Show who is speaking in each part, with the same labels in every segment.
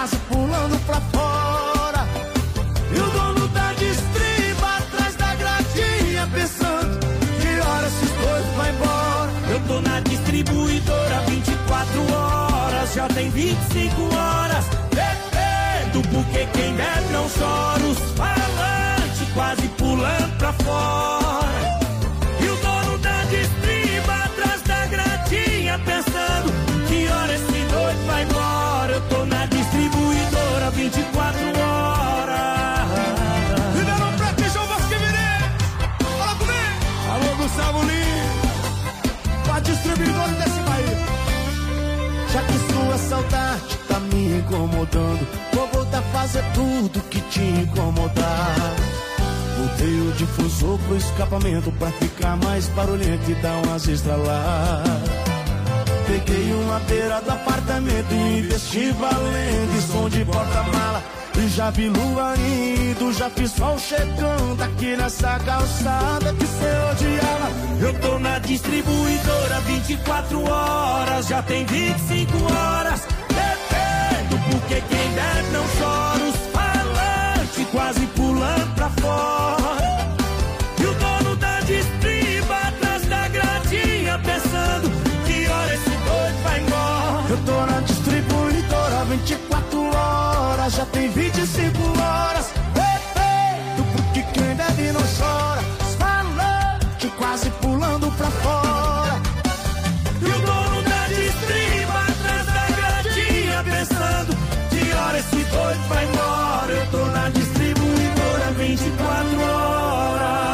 Speaker 1: quase pulando pra fora. E o dono da distriba atrás da gradinha, pensando que hora esses dois vai embora.
Speaker 2: Eu tô na distribuidora 24 horas, já tem 25 horas bebendo, porque quem bebe não chora. Os falantes quase pulando pra fora. E o dono da distriba atrás da gradinha, pensando que hora esse doido vai embora. Eu tô na distribuidora 24 horas.
Speaker 1: Ribeirão Preto e João Vasco Mineiro. Fala comigo. Alô, Gustavo Lima, pra distribuidora desse país. Já que sua saudade tá me incomodando, vou voltar a fazer tudo que te incomodar. Botei o difusor pro escapamento pra ficar mais barulhento e dar umas estraladas. Peguei uma beira do apartamento e investi valendo em som de porta-mala. E já vi lua indo, já fiz sol chegando aqui nessa calçada que cê odiava.
Speaker 2: Eu tô na distribuidora 24 horas, já tem 25 horas bebendo, porque quem bebe não chora. Os falantes quase pulando pra fora. E o dono da distriba atrás da gradinha, pensando que hora esse doido vai embora.
Speaker 1: Eu tô na distribuidora 24 horas, já tem 25 horas bebendo, porque quem bebe não chora. Os falantes quase pulando pra fora.
Speaker 2: E o dono da distriba atrás da gradinha, pensando que hora esse doido vai embora. Eu tô na distribuidora 24 horas.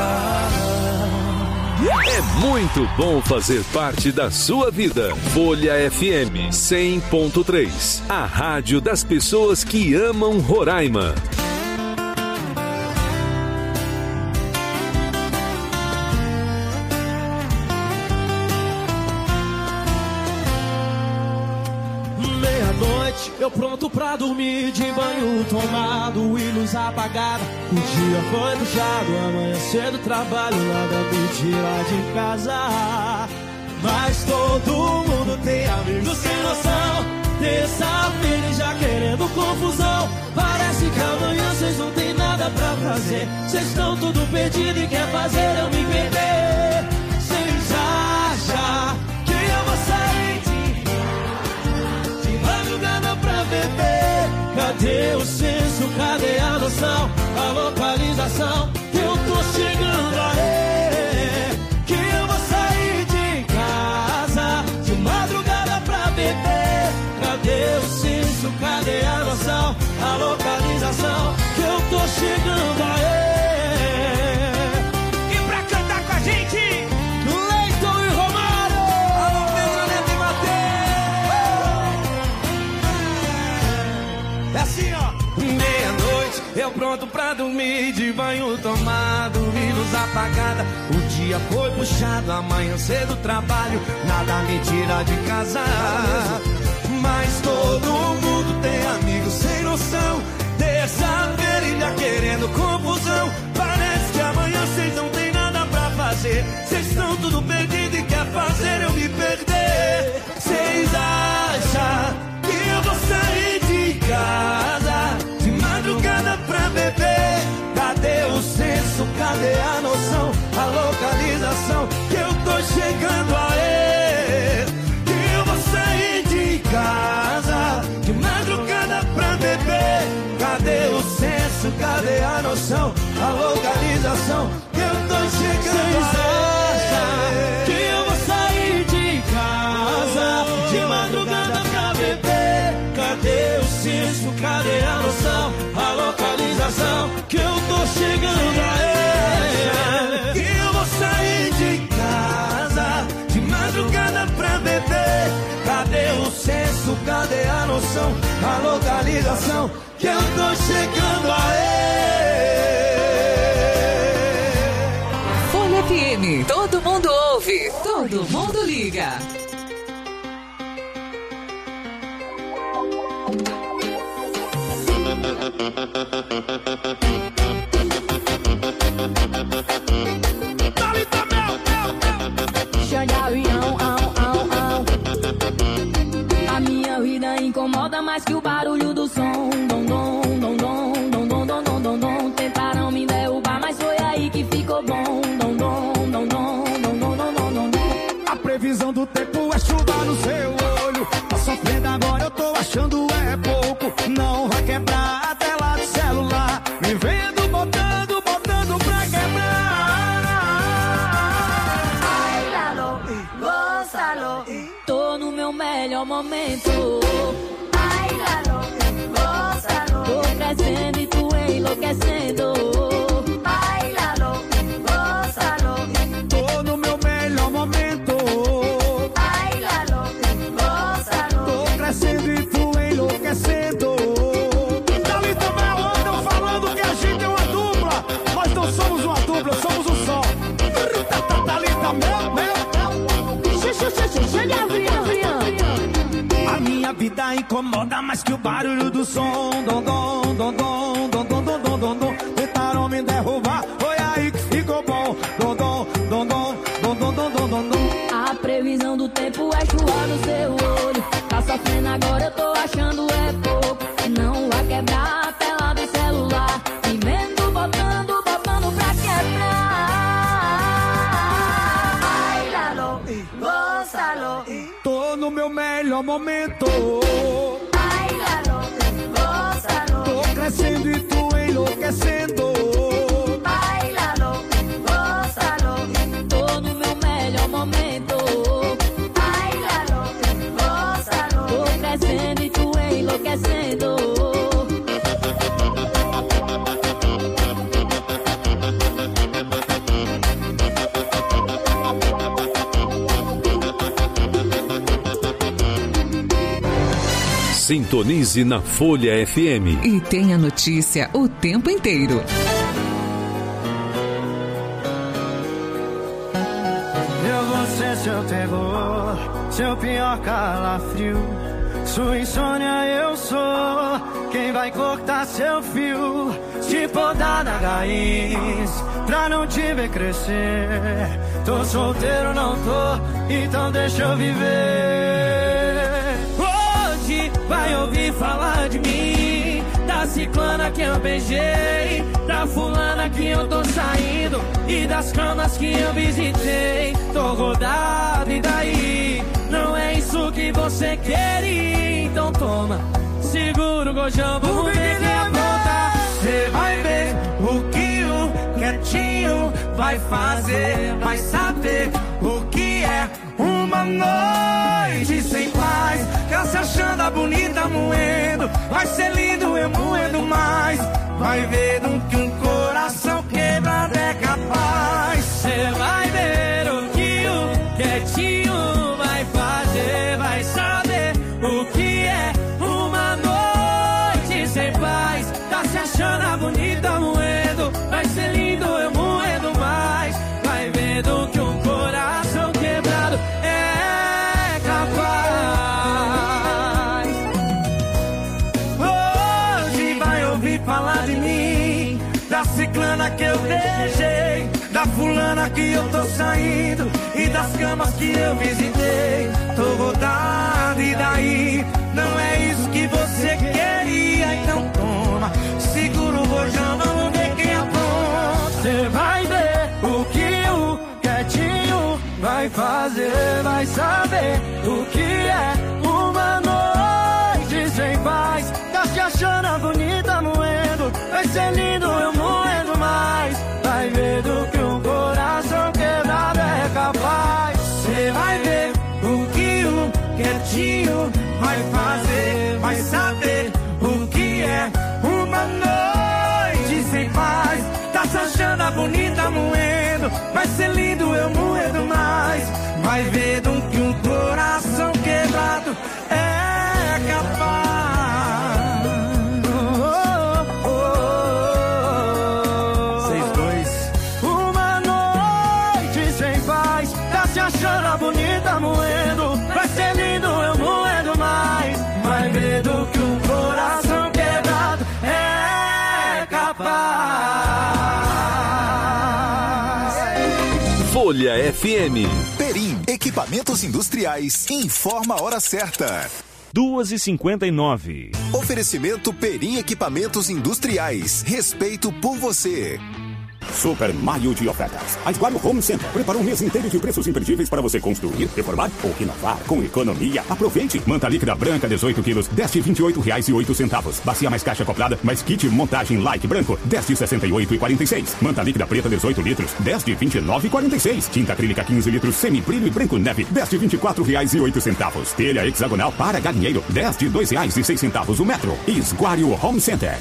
Speaker 3: É muito bom fazer parte da sua vida. Folha FM 100.3, a rádio das pessoas que amam Roraima.
Speaker 1: Meia-noite, eu pronto pra dormir, de banho tomado e luz apagada. O dia foi puxado, amanhã cedo trabalho, nada me tira de casa. Mas todo mundo tem amigos sem noção, terça-feira já querendo confusão. Parece que amanhã vocês não tem nada pra fazer, vocês estão tudo perdido e quer fazer eu me perder. Vocês acham que eu vou sair de madrugada pra beber? Cadê o senso, cadê a noção, a localização? Eu tô chegando aí, que eu vou sair de casa de madrugada pra beber. Cadê o senso, cadê a noção, a localização? Que eu tô chegando aí. E pra cantar com a gente, Leiton e Romário. Alô, Pedro, Neto e Mateus. É assim, ó. Meia-noite, eu pronto pra dormir, de banho tomado e luz apagada. O dia foi puxado, amanhã cedo trabalho, nada me tira de casa. Mas todo mundo tem amigos sem noção, terça-feira ainda querendo confusão. Parece que amanhã vocês não tem nada pra fazer, vocês estão tudo perdido e quer fazer eu me perder. Vocês acham que eu vou sair de casa de madrugada pra beber? Cadê o senso, cadê a noção, a localização? Que eu tô chegando aí, que eu vou sair de casa de madrugada pra beber. Cadê o senso, cadê a noção, a localização? Que eu tô chegando aí, que eu vou sair de casa de madrugada pra beber. Cadê o senso, cadê a noção, a localização? Que eu tô chegando aí, que eu vou sair de casa de madrugada pra beber. Cadê o senso, cadê a noção, a localização? Que eu tô chegando aí.
Speaker 4: Folha FM, todo mundo ouve, todo mundo liga.
Speaker 5: A minha vida incomoda mais que o barulho do som. Dom, dom, dom, dom, dom, dom, dom, dom, dom, dom. Tentaram me derrubar, mas foi aí que ficou bom. Dom, dom, dom, dom, dom, dom, dom, dom, dom.
Speaker 1: A previsão do tempo é chuva no seu olho. Tá sofrendo agora, eu tô achando é pouco. Não vai quebrar a tela do celular. Me vendo botando pra quebrar.
Speaker 5: Bailalo, gózalo. Tô no meu melhor momento. Bailalo, gózalo. Tô crescendo e tu enlouquecendo. Bailalo, gózalo.
Speaker 1: Tô no meu melhor momento.
Speaker 5: Bailalo, gózalo.
Speaker 1: Tô crescendo e tu enlouquecendo. Thalita Mel andam falando que a gente é uma dupla. Nós não somos uma dupla, somos um só. Thalita Mel. A minha vida incomoda mais que o barulho do som. Dom, dom, dom, dom, dom, dom, dom, dom, dom, dom. Tentaram me derrubar, foi aí que ficou bom. Dom, dom, dom, dom, dom, dom, dom, dom, dom, dom.
Speaker 5: A previsão do tempo é chuva no seu olho. Tá sofrendo agora, eu tô achando é pouco. Não vai quebrar a tela do celular. Me vendo botando pra quebrar. Bailalo, gózalo.
Speaker 1: Tô no meu melhor momento.
Speaker 5: Bailalo, gózalo.
Speaker 1: Tô crescendo e tu enlouquecendo.
Speaker 5: Bailalo, gózalo. Tô no meu melhor momento. Bailalo, gózalo. Tô crescendo e tu enlouquecendo.
Speaker 3: Sintonize na Folha FM.
Speaker 4: E tenha notícia o tempo inteiro.
Speaker 6: Eu vou ser seu terror, seu pior calafrio. Sua insônia eu sou quem vai cortar seu fio. Te podar na raiz pra não te ver crescer. Tô solteiro, não tô, então deixa eu viver. Hoje vai ouvir falar de mim, da ciclana que eu beijei, da fulana que eu tô saindo e das camas que eu visitei. Tô rodado e daí? Não é isso que você queria, então toma, segura o gojão, vamos ver quem apronta. Cê vai ver o que o quietinho vai fazer, vai saber o que é uma noite sem paz. Tá se achando a bonita moendo, vai ser lindo eu moendo mais. Vai ver do que um coração quebrado é capaz. Cê vai ver o que o quietinho vai fazer, vai saber o que é uma noite sem paz. Tá se achando a bonita moendo, vai ser lindo eu moendo mais. Vai ver do que um coração quebrado é capaz. Hoje vai ouvir falar de mim, da ciclana que eu beijei, da fulana que eu tô saindo e das camas que eu visitei. Tô rodado e daí? Não é isso que você queria, então toma, segura o rojão, vamos ver quem apronta. Cê vai ver o que o quietinho vai fazer, vai saber o que é uma noite sem paz. Tá se achando bonita moendo, vai ser lindo eu moendo mais. Vai ver do que um coração quebrado é capaz. Cê vai ver o que o quietinho vai fazer, vai saber o que é uma noite sem paz. Tá se achando a bonita moendo, vai ser lindo eu moendo mais. Vai ver do que um coração quebrado é capaz. Chora bonita moendo, vai ser lindo eu moendo mais. Vai ver do que um coração quebrado é capaz.
Speaker 3: Folha FM.
Speaker 7: Perim, equipamentos industriais, informa a hora certa.
Speaker 3: 2h59.
Speaker 7: Oferecimento Perim Equipamentos Industriais. Respeito por você.
Speaker 8: Super Maio de ofertas. A Esguario Home Center preparou um mês inteiro de preços imperdíveis para você construir, reformar ou renovar com economia. Aproveite! Manta líquida branca 18 quilos, 10 de R$ 28,08. Bacia mais caixa acoplada, mais kit montagem light branco, 10 de R$ 68,46. Manta líquida preta 18 litros, 10 de R$ 29,46. Tinta acrílica 15 litros, semi-brilho e branco neve, 10 de R$ 24,08. Telha hexagonal para galinheiro, 10 de R$ 2,06 o metro. Esguario Home Center.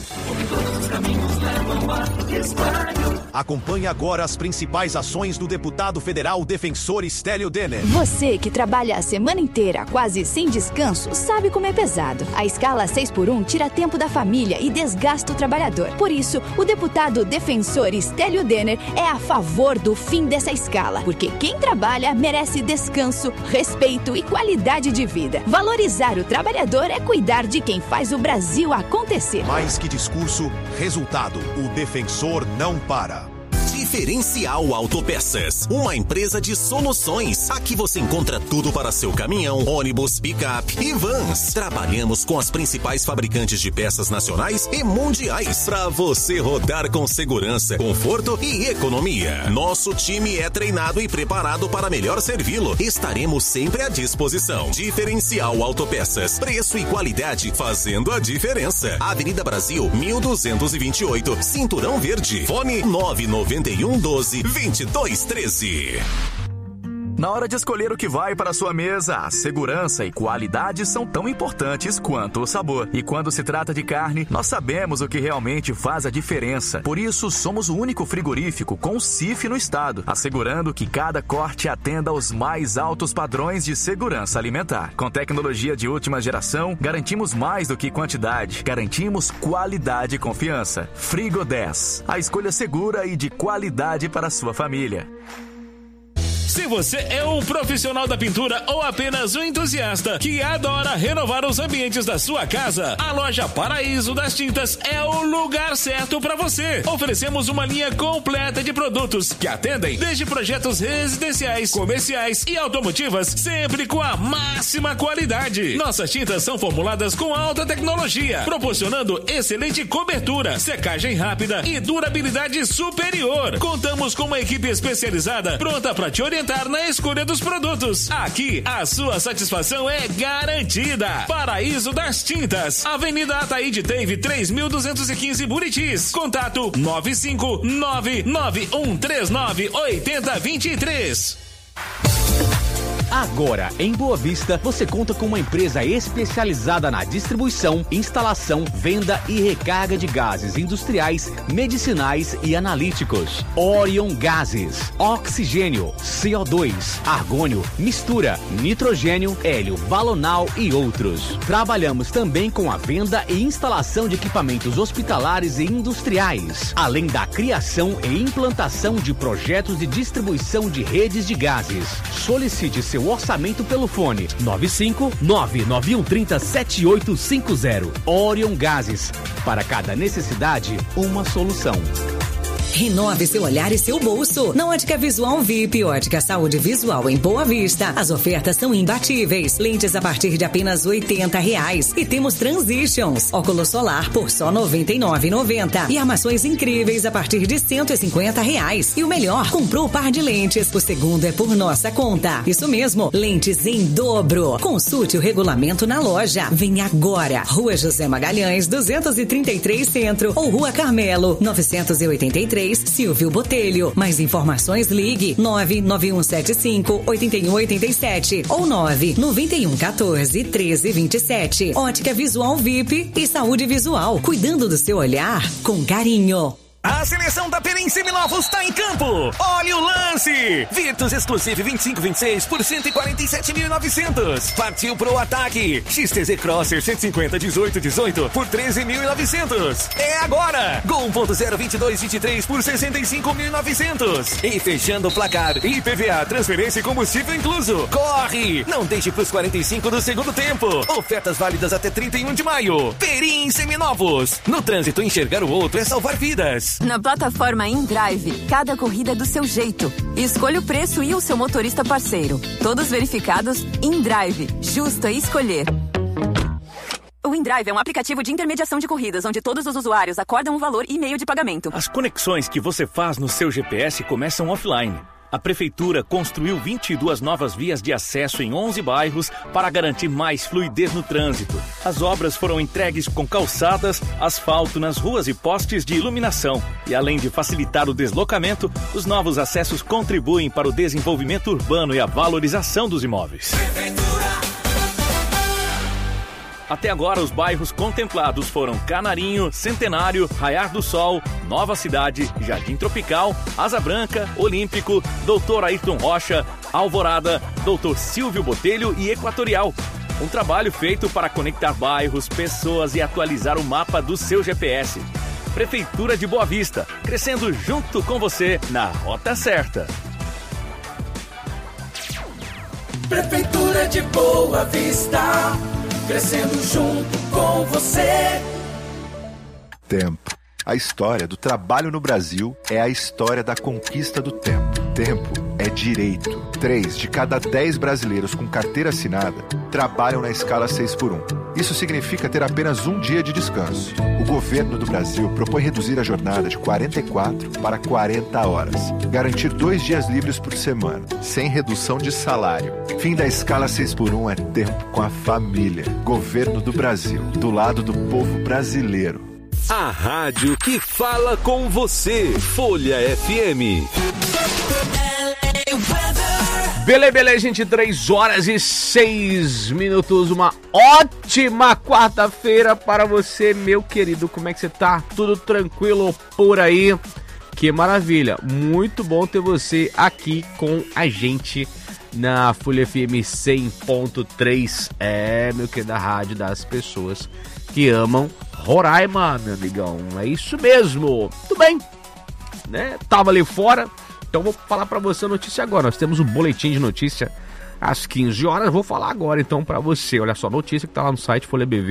Speaker 9: Acompanhe agora as principais ações do deputado federal defensor Stélio Denner.
Speaker 10: Você que trabalha a semana inteira, quase sem descanso, sabe como é pesado. A escala 6x1 tira tempo da família e desgasta o trabalhador. Por isso, o deputado defensor Stélio Denner é a favor do fim dessa escala, porque quem trabalha merece descanso, respeito e qualidade de vida. Valorizar o trabalhador é cuidar de quem faz o Brasil acontecer.
Speaker 9: Mais que discurso, resultado. O defensor não para.
Speaker 11: Diferencial Autopeças, uma empresa de soluções. Aqui você encontra tudo para seu caminhão, ônibus, picape e vans. Trabalhamos com as principais fabricantes de peças nacionais e mundiais para você rodar com segurança, conforto e economia. Nosso time é treinado e preparado para melhor servi-lo. Estaremos sempre à disposição. Diferencial Autopeças, preço e qualidade fazendo a diferença. Avenida Brasil, 1228, Cinturão Verde. Fone 99112-2213.
Speaker 12: Na hora de escolher o que vai para a sua mesa, a segurança e qualidade são tão importantes quanto o sabor. E quando se trata de carne, nós sabemos o que realmente faz a diferença. Por isso, somos o único frigorífico com CIF no estado, assegurando que cada corte atenda aos mais altos padrões de segurança alimentar. Com tecnologia de última geração, garantimos mais do que quantidade. Garantimos qualidade e confiança. Frigo 10, a escolha segura e de qualidade para a sua família.
Speaker 13: Se você é um profissional da pintura ou apenas um entusiasta que adora renovar os ambientes da sua casa, a loja Paraíso das Tintas é o lugar certo para você. Oferecemos uma linha completa de produtos que atendem desde projetos residenciais, comerciais e automotivas, sempre com a máxima qualidade. Nossas tintas são formuladas com alta tecnologia, proporcionando excelente cobertura, secagem rápida e durabilidade superior. Contamos com uma equipe especializada pronta para te orientar na escolha dos produtos. Aqui, a sua satisfação é garantida. Paraíso das Tintas, Avenida Ataíde Teve 3215 Buritis. Contato 95991398023.
Speaker 14: Agora, em Boa Vista, você conta com uma empresa especializada na distribuição, instalação, venda e recarga de gases industriais, medicinais e analíticos. Orion Gases, oxigênio, CO2, argônio, mistura, nitrogênio, hélio, balonal e outros. Trabalhamos também com a venda e instalação de equipamentos hospitalares e industriais, além da criação e implantação de projetos de distribuição de redes de gases. Solicite seu orçamento pelo fone 95991307850. Orion Gases, para cada necessidade, uma solução.
Speaker 4: Renove seu olhar e seu bolso. Na Ótica Visual VIP, Ótica Saúde Visual em Boa Vista, as ofertas são imbatíveis. Lentes a partir de apenas R$80. E temos Transitions, óculos solar por só R$99,90. E armações incríveis a partir de R$150. E o melhor, comprou o par de lentes, o segundo é por nossa conta. Isso mesmo, lentes em dobro. Consulte o regulamento na loja. Vem agora. Rua José Magalhães, 233 Centro, ou Rua Carmelo, 983, Silvio Botelho. Mais informações, ligue 99175-8187 ou 99114-1327. Ótica Visual VIP e Saúde Visual, cuidando do seu olhar com carinho.
Speaker 15: A seleção da Perim Seminovos está em campo. Olha o lance! Virtus Exclusive 2526 por 147.900. Partiu pro ataque. XTZ Crosser 150 1818 por 13.900. É agora! Gol 1.0 2223 por 65.900. E fechando o placar, IPVA, transferência e combustível incluso. Corre! Não deixe pros 45 do segundo tempo. Ofertas válidas até 31 de maio. Perim Seminovos. No trânsito, enxergar o outro é salvar vidas.
Speaker 16: Na plataforma InDrive, cada corrida é do seu jeito. Escolha o preço e o seu motorista parceiro. Todos verificados InDrive. Justo a escolher. OnDrive é um aplicativo de intermediação de corridas, onde todos os usuários acordam um valor e meio de pagamento.
Speaker 15: As conexões que você faz no seu GPS começam offline. A Prefeitura construiu 22 novas vias de acesso em 11 bairros para garantir mais fluidez no trânsito. As obras foram entregues com calçadas, asfalto nas ruas e postes de iluminação. E além de facilitar o deslocamento, os novos acessos contribuem para o desenvolvimento urbano e a valorização dos imóveis. Até agora, os bairros contemplados foram Canarinho, Centenário, Raiar do Sol, Nova Cidade, Jardim Tropical, Asa Branca, Olímpico, Doutor Ayrton Rocha, Alvorada, Doutor Silvio Botelho e Equatorial. Um trabalho feito para conectar bairros, pessoas e atualizar o mapa do seu GPS. Prefeitura de Boa Vista, crescendo junto com você na rota certa.
Speaker 2: Prefeitura de Boa Vista, crescendo junto com você.
Speaker 17: Tempo. A história do trabalho no Brasil é a história da conquista do tempo. Tempo é direito. 3 de cada 10 brasileiros com carteira assinada trabalham na escala 6x1. Isso significa ter apenas um dia de descanso. O governo do Brasil propõe reduzir a jornada de 44 para 40 horas. Garantir 2 dias livres por semana, sem redução de salário. Fim da escala 6x1 é tempo com a família. Governo do Brasil, do lado do povo brasileiro.
Speaker 3: A rádio que fala com você. Folha FM.
Speaker 18: Beleza, gente, 3h06. Uma ótima quarta-feira para você, meu querido. Como é que você tá? Tudo tranquilo por aí? Que maravilha. Muito bom ter você aqui com a gente na Folha FM 100.3. Meu querido, a rádio das pessoas que amam Roraima, meu amigão. É isso mesmo. Tudo bem, né? Tava ali fora. Então vou falar para você a notícia agora. Nós temos um boletim de notícia às 15 horas. Vou falar agora então para você. Olha só, notícia que tá lá no site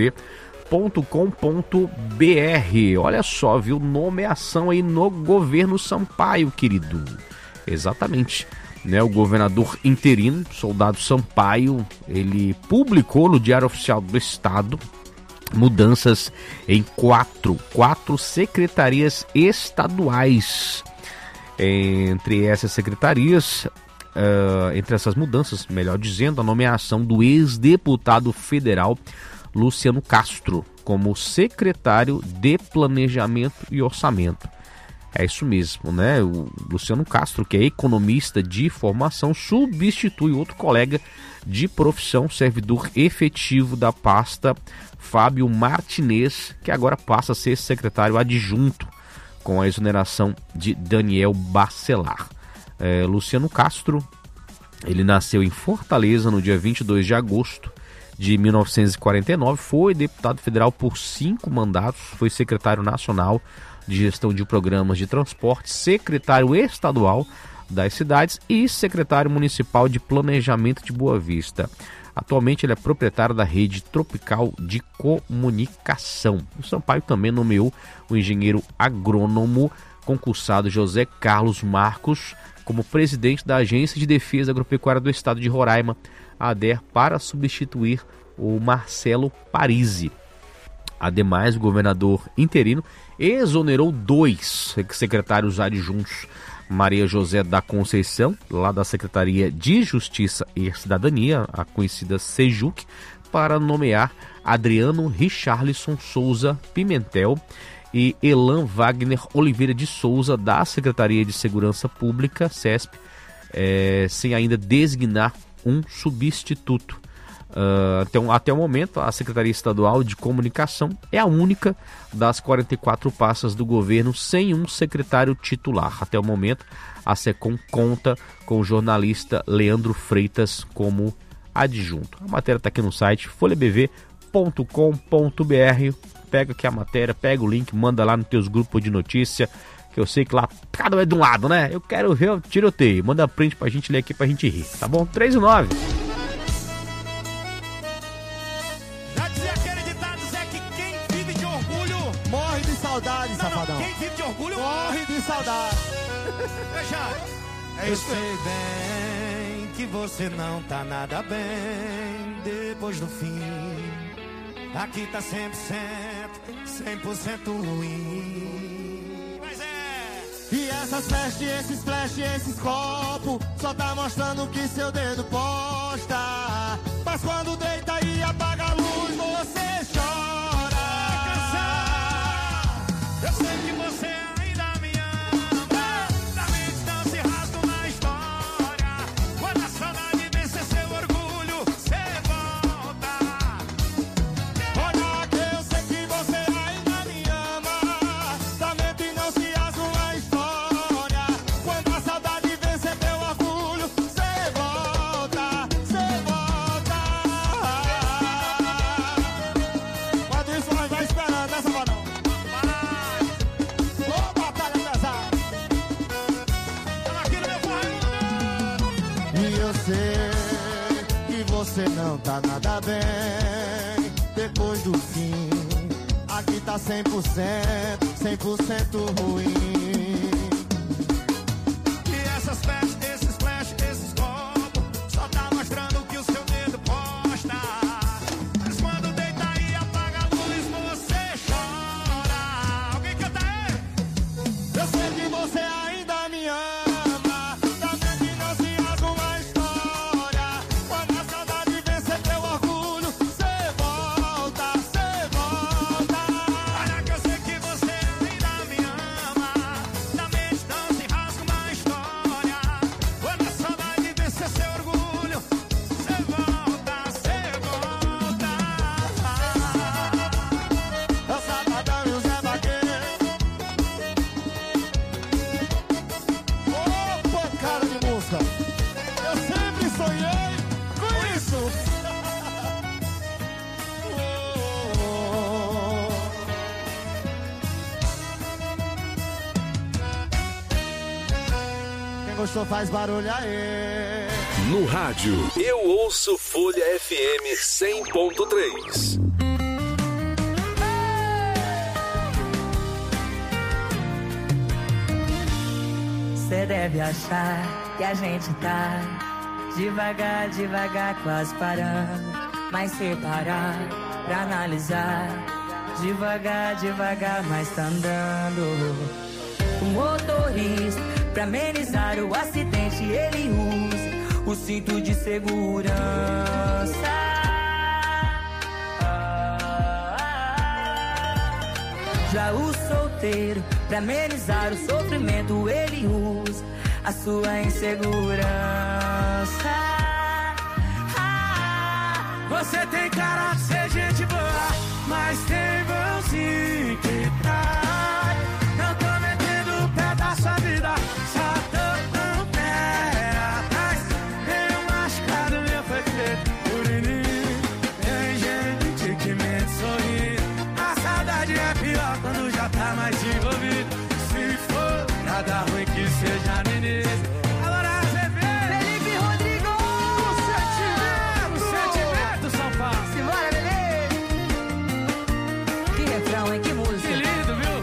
Speaker 18: folhabv.com.br. Olha só, viu? Nomeação aí no governo Sampaio, querido. Exatamente, né? O governador interino, Soldado Sampaio, ele publicou no Diário Oficial do Estado mudanças em quatro secretarias estaduais. Entre essas secretarias, entre essas mudanças, melhor dizendo, a nomeação do ex-deputado federal Luciano Castro como secretário de Planejamento e Orçamento. É isso mesmo, né? O Luciano Castro, que é economista de formação, substitui outro colega de profissão, servidor efetivo da pasta, Fábio Martinez, que agora passa a ser secretário adjunto, com a exoneração de Daniel Bacelar. Luciano Castro, ele nasceu em Fortaleza no dia 22 de agosto de 1949, foi deputado federal por 5 mandatos, foi secretário nacional de gestão de programas de transporte, secretário estadual das cidades e secretário municipal de planejamento de Boa Vista. Atualmente ele é proprietário da rede Tropical de Comunicação. O Sampaio também nomeou o engenheiro agrônomo concursado José Carlos Marcos como presidente da Agência de Defesa Agropecuária do Estado de Roraima, ADER, para substituir o Marcelo Parisi. Ademais, o governador interino exonerou 2 secretários adjuntos, Maria José da Conceição, lá da Secretaria de Justiça e Cidadania, a conhecida SEJUC, para nomear Adriano Richarlison Souza Pimentel e Elan Wagner Oliveira de Souza, da Secretaria de Segurança Pública, SESP, sem ainda designar um substituto. Até o momento, a Secretaria Estadual de Comunicação é a única das 44 pastas do governo sem um secretário titular. Até o momento, a SECOM conta com o jornalista Leandro Freitas como adjunto. A matéria está aqui no site folhabv.com.br. Pega aqui a matéria, pega o link, manda lá nos teus grupos de notícia, que eu sei que lá cada um é de um lado, né? Eu quero ver o tiroteio. Manda print pra gente ler aqui, pra gente rir, tá bom? 3h09.
Speaker 19: Saudade, safadão.
Speaker 2: Quem vive de orgulho
Speaker 19: morre de saudade.
Speaker 1: Eu sei bem que você não tá nada bem depois do fim. Aqui tá 100% ruim. Mas é.
Speaker 19: E essas festas, esses flash, esses copos só tá mostrando que seu dedo posta. Mas quando deita e apaga a luz, você chora.
Speaker 1: Eu sei que você ainda me ama. Da mente não se rasga uma história. Quando a saudade vencer seu orgulho, você volta.
Speaker 19: Olha que eu sei que você ainda me ama. Da mente não se rasga uma história. Quando a saudade vencer teu orgulho, você volta, você volta. Enquanto isso nós vai esperando, né, Sabadão? Ô, batalha pesada.
Speaker 1: Aqui no meu forrinho.
Speaker 19: E eu sei que você não tá nada bem depois do fim. Aqui tá 100% ruim.
Speaker 1: E essas festas, esses flash, esses copos só tá mostrando que o seu dedo posta. Mas quando deita e apaga a luz, você chora. Alguém canta aí?
Speaker 19: Eu sei que você ainda me ama. Da mente não se rasga uma história. Quando a saudade vencer teu orgulho, você volta, você volta.
Speaker 1: Olha que eu sei que você ainda me ama. Da mente não se rasga uma história. Quando a saudade vencer seu orgulho, você volta, você volta.
Speaker 19: É o Sabadão e o Zé Vaqueiro. Ô, pancada de música. Eu sempre sonhei com isso. Quem gostou faz barulho aí.
Speaker 3: No rádio, eu ouço Folha FM 100.3.
Speaker 20: Cê deve achar que a gente tá devagar, devagar, quase parando. Mas se parar pra analisar, devagar, devagar, mas tá andando. O motorista, pra amenizar o acidente, ele usa o cinto de segurança. Já o solteiro, pra amenizar o sofrimento, ele usa a sua insegurança.
Speaker 2: Você tem cara de ser gente boa, mas tem bonzinho que trai. Não tô metendo o pé da sua vida, só tô com o pé atrás. Meio machucado, meu foi feito por inimigo. Tem gente que mente sorrindo. A saudade é pior quando já tá mais envolvido. Se for pra dar ruim que seja no início. Agora você vê
Speaker 20: Felipe Rodrigo!
Speaker 2: o sentimento, São Paulo.
Speaker 20: Simbora, bebê! Que refrão, hein? Que música!
Speaker 2: Que lindo, viu?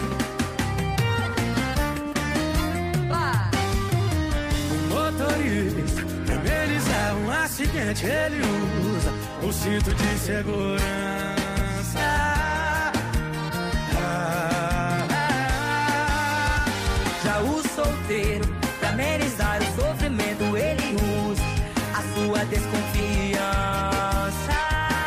Speaker 2: O motorista, pra amenizar um acidente, ele usa o cinto de segurança.
Speaker 20: Já o solteiro, pra amenizar o sofrimento, ele usa a sua desconfiança.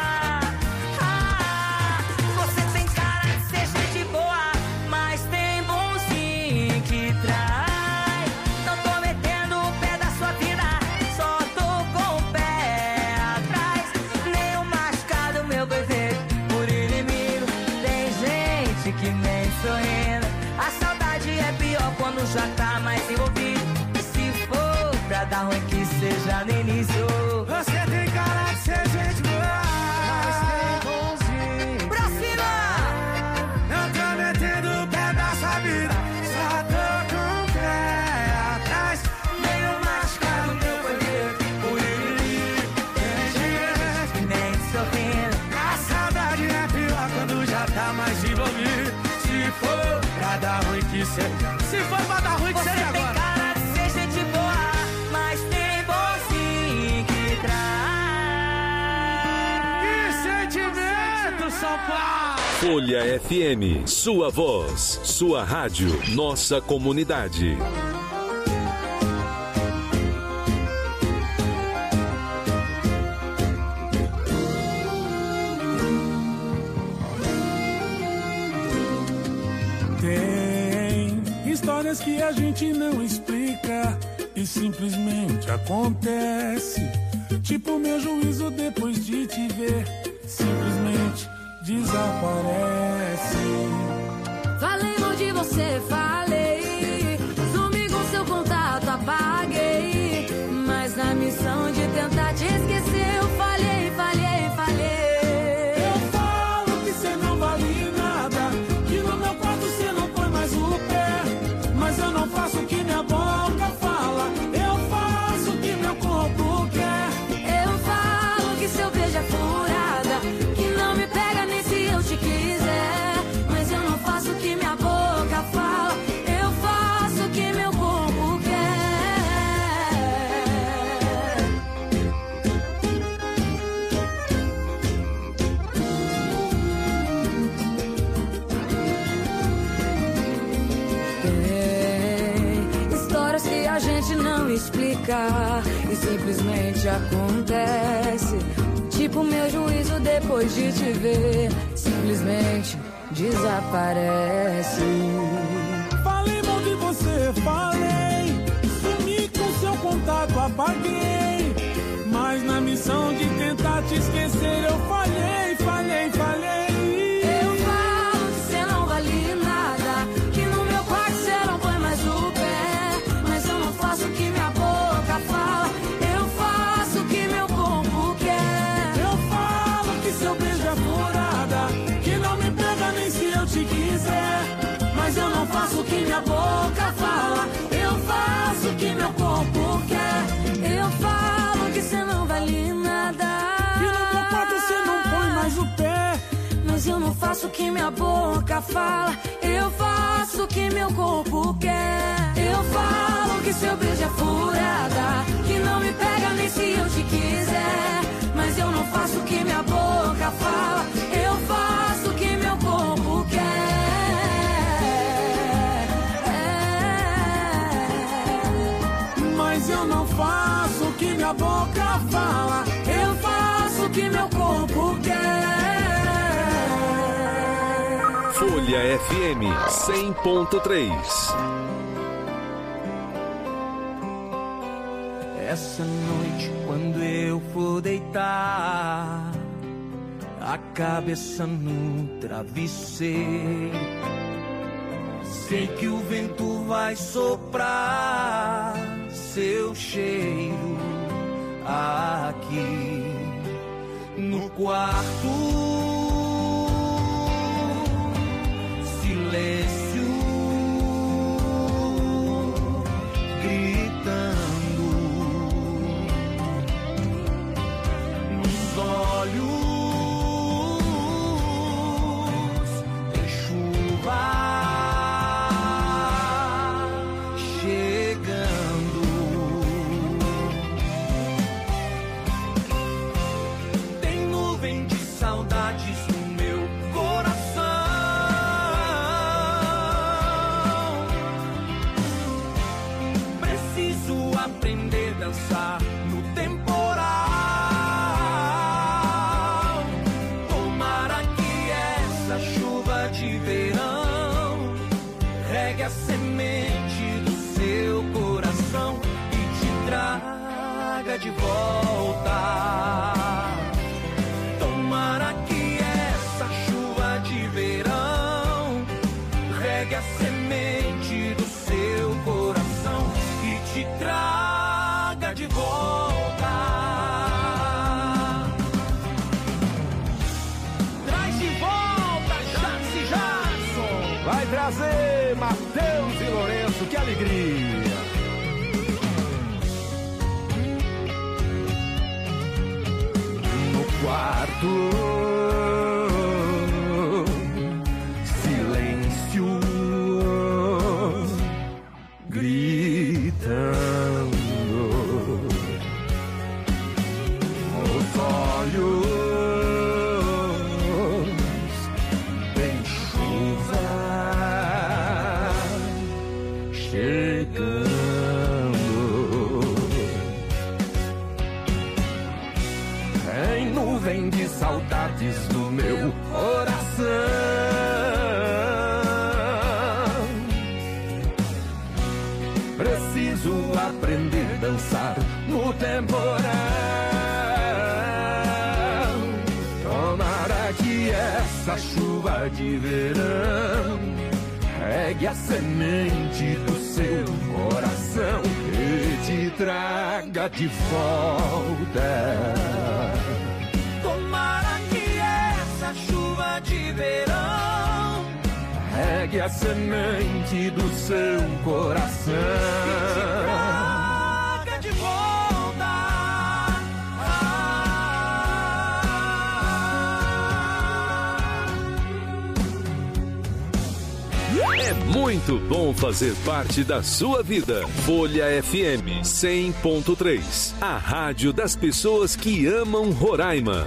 Speaker 20: Você tem cara de ser gente boa, mas tem bonzinho que trai. Não tô metendo o pé da sua vida, só tô com o pé atrás. Nem o machucado, meu bebê, por inimigo. Tem gente que mente sorrindo. A saudade é pior quando já tá mais envolvido. E se for pra dar ruim que seja no início.
Speaker 2: Você tem cara de ser gente boa, mas tem bonzinho.
Speaker 20: Pra cima!
Speaker 2: Não tô metendo o pé da sua vida, só tô com o pé atrás. Meio machucado, meu poder, por inimigo. Tem gente
Speaker 20: que mente sorrindo.
Speaker 2: A saudade é pior quando já tá mais envolvido. Se for pra dar ruim que seja. Se for pra dar ruim que
Speaker 20: Você
Speaker 2: seja
Speaker 20: tem
Speaker 2: agora.
Speaker 20: cara de ser gente boa, mas tem bonzinho que trai.
Speaker 2: Que sentimento, São
Speaker 3: Folha FM, sua voz, sua rádio, nossa comunidade.
Speaker 2: Tem histórias que a gente não explica e simplesmente acontece. Tipo meu juízo depois de te ver, simplesmente desaparece.
Speaker 5: Falei mal de você, falei. Sumi com seu contato, apaguei. Mas na missão de tentar te esquecer, eu falhei, falhei, falhei.
Speaker 2: Eu falo que você não vale nada, que no meu quarto você não põe mais o pé. Mas eu não faço o que minha boca fala, eu faço o que meu corpo quer.
Speaker 5: Eu falo que seu beijo é furada, que não me pega nem se eu te quiser. Mas eu não faço o que minha boca fala, eu faço o que meu corpo quer. Tem histórias que a gente não explica e simplesmente acontece. Tipo meu juízo depois de te ver, simplesmente desaparece.
Speaker 2: Falei mal de você, falei. Sumi com seu contato, apaguei. Mas na missão de tentar te esquecer, eu falhei, falhei, falhei.
Speaker 5: Eu falo que você não vale nada, que no meu quarto você não põe mais o pé. Mas eu não faço o que minha boca fala, eu faço o que meu corpo quer.
Speaker 2: Eu falo que seu beijo é furada, que não me pega nem se eu te quiser.
Speaker 5: Mas eu não faço o que minha boca fala, eu faço o que meu corpo quer. Eu falo que você não vale nada,
Speaker 2: que no meu quarto você não põe mais o pé.
Speaker 5: mas eu não faço o que minha boca fala, eu faço o que meu corpo quer. Eu falo que seu beijo é furada, que não me pega nem se eu te quiser. Mas eu não faço o que minha boca fala, eu faço o que meu corpo quer.
Speaker 2: Mas eu não faço o que minha boca fala,
Speaker 5: eu faço o que meu corpo quer.
Speaker 3: Folha FM 100.3.
Speaker 1: Essa noite, quando eu for deitar a cabeça no travesseiro, sei que o vento vai soprar seu cheiro aqui no quarto. Silêncio gritando nos olhos, tem chuva chegando. Tem nuvem de saudades no meu coração. Aprender a dançar no temporal. Tomara que essa chuva de verão regue a semente do seu coração e te traga de volta. Tomara que essa chuva de verão regue a semente do seu coração e te traga de volta. Traz de volta, Jax e Jackson.
Speaker 9: Vai trazer Matheus e Lourenço, que alegria.
Speaker 1: No quarto, silêncio gritando, os olhos de verão. Regue a semente do seu coração e te traga de volta.
Speaker 19: Tomara que essa chuva de verão
Speaker 1: regue a semente do seu coração
Speaker 19: e te traga de volta.
Speaker 3: É muito bom fazer parte da sua vida. Folha FM 100.3, a rádio das pessoas que amam Roraima.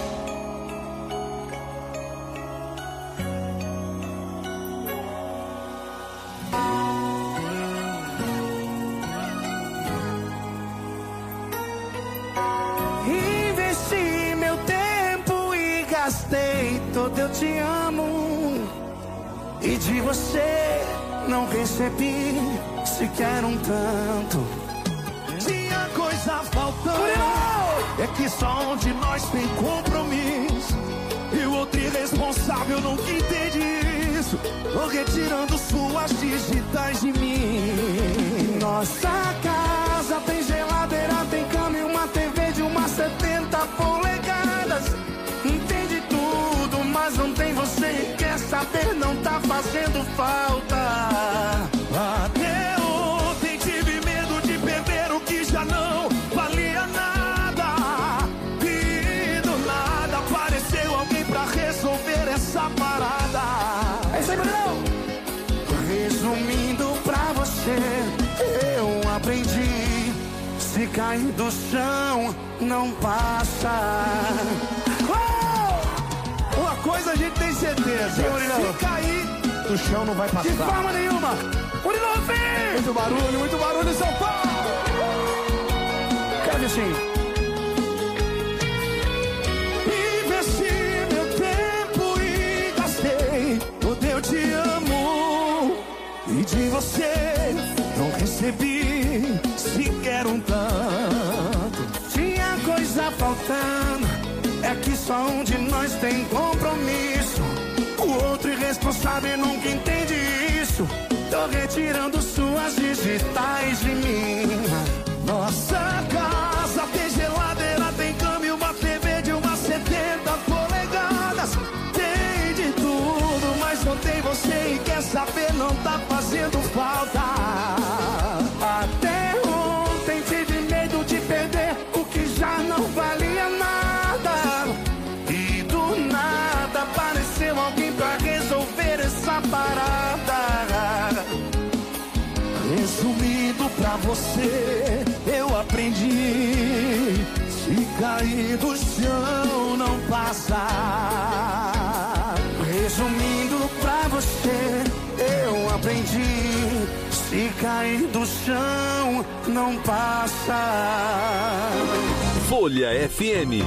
Speaker 6: Investi meu tempo e gastei todo eu te amo. E de você não recebi sequer um tanto. Tinha coisa faltando, é que só um de nós tem compromisso e o outro irresponsável nunca entende isso. Tô retirando suas digitais de mim. Nossa casa tem geladeira, tem cama e uma TV de umas 70 polegadas. Entende tudo, mas não tem você. Quer saber, não tá fazendo falta. Até ontem tive medo de perder o que já não valia nada. E do nada apareceu alguém pra resolver essa parada. É isso aí, Bruno! Resumindo pra você, eu aprendi: se cair do chão, não passa. Uma coisa a gente tem certeza: se cair do chão não vai passar. De forma nenhuma. Muito barulho em São Paulo. Quero ver sim. Investi meu tempo e gastei todo eu te amo. E de você não recebi sequer um tanto. Tinha coisa faltando, é que só um de nós tem compromisso. O outro irresponsável nunca entende isso. Tô retirando suas digitais de mim. Nossa casa tem geladeira, tem cama e uma TV de umas 70 polegadas. Tem de tudo, mas não tem você. E quer saber, não tá fazendo falta. Até ontem tive medo de perder o que já não valia nada. E do nada apareceu alguém pra resolver essa parada. Resumindo pra você, eu aprendi: se cair do chão, não passa. Resumindo pra você, eu aprendi: se cair do chão, não passa.
Speaker 3: Folha FM.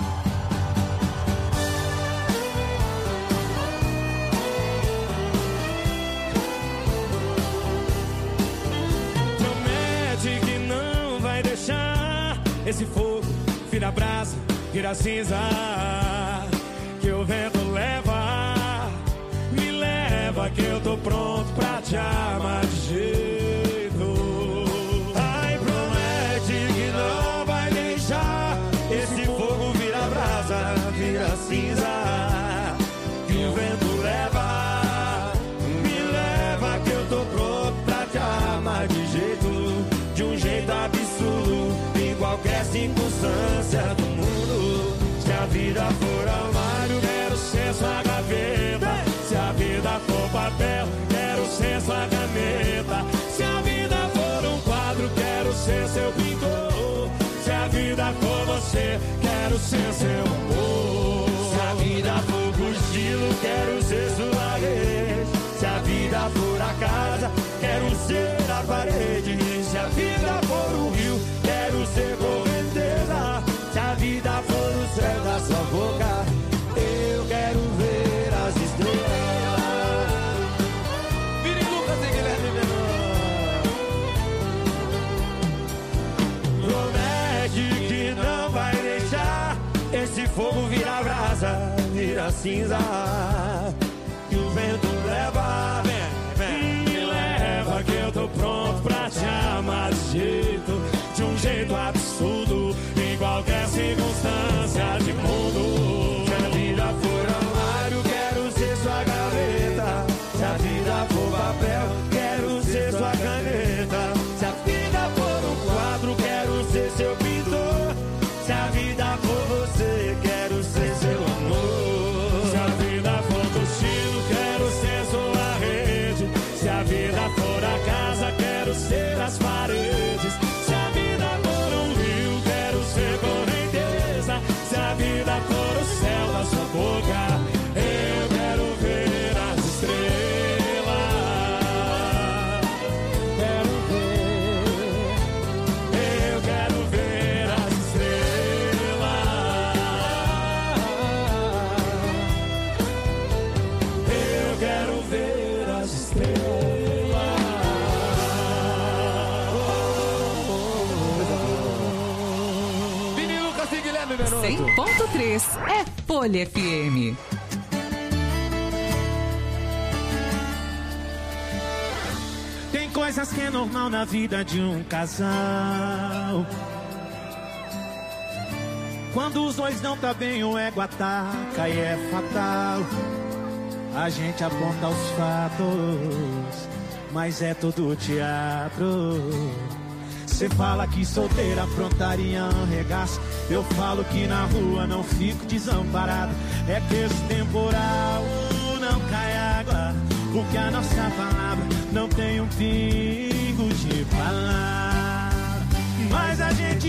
Speaker 2: Esse fogo vira brasa, vira cinza, que o vento leva, me leva, que eu tô pronto pra te amar de jeito. Ai, promete que não vai deixar esse fogo vira brasa, vira cinza, que o vento leva, me leva, que eu tô pronto pra te amar de jeito, de um jeito absurdo. Qualquer circunstância do mundo. Se a vida for armário, quero ser sua gaveta. Se a vida for papel, quero ser sua caneta. Se a vida for um quadro, quero ser seu pintor. Se a vida for você, quero ser seu amor. Se a vida for cochilo, quero ser sua rede. Se a vida for a casa, quero ser a parede. Se a vida for um rio, quero ser correnteza. Se a vida for o céu da sua boca, eu quero ver as estrelas. Vire Lucas e Guilherme Menor. Promete que não vai deixar esse fogo virar brasa, virar cinza,
Speaker 1: garoto.
Speaker 4: 100.3 é Folha FM.
Speaker 2: Tem coisas que é normal na vida de um casal. Quando os dois não tá bem, o ego ataca e é fatal. A gente aponta os fatos, mas é tudo teatro. Cê fala que solteira aprontaria um regaço. Eu falo que na rua não fico desamparado. É que esse temporal não cai água, porque a nossa palavra não tem um pingo de palavra. Mas a gente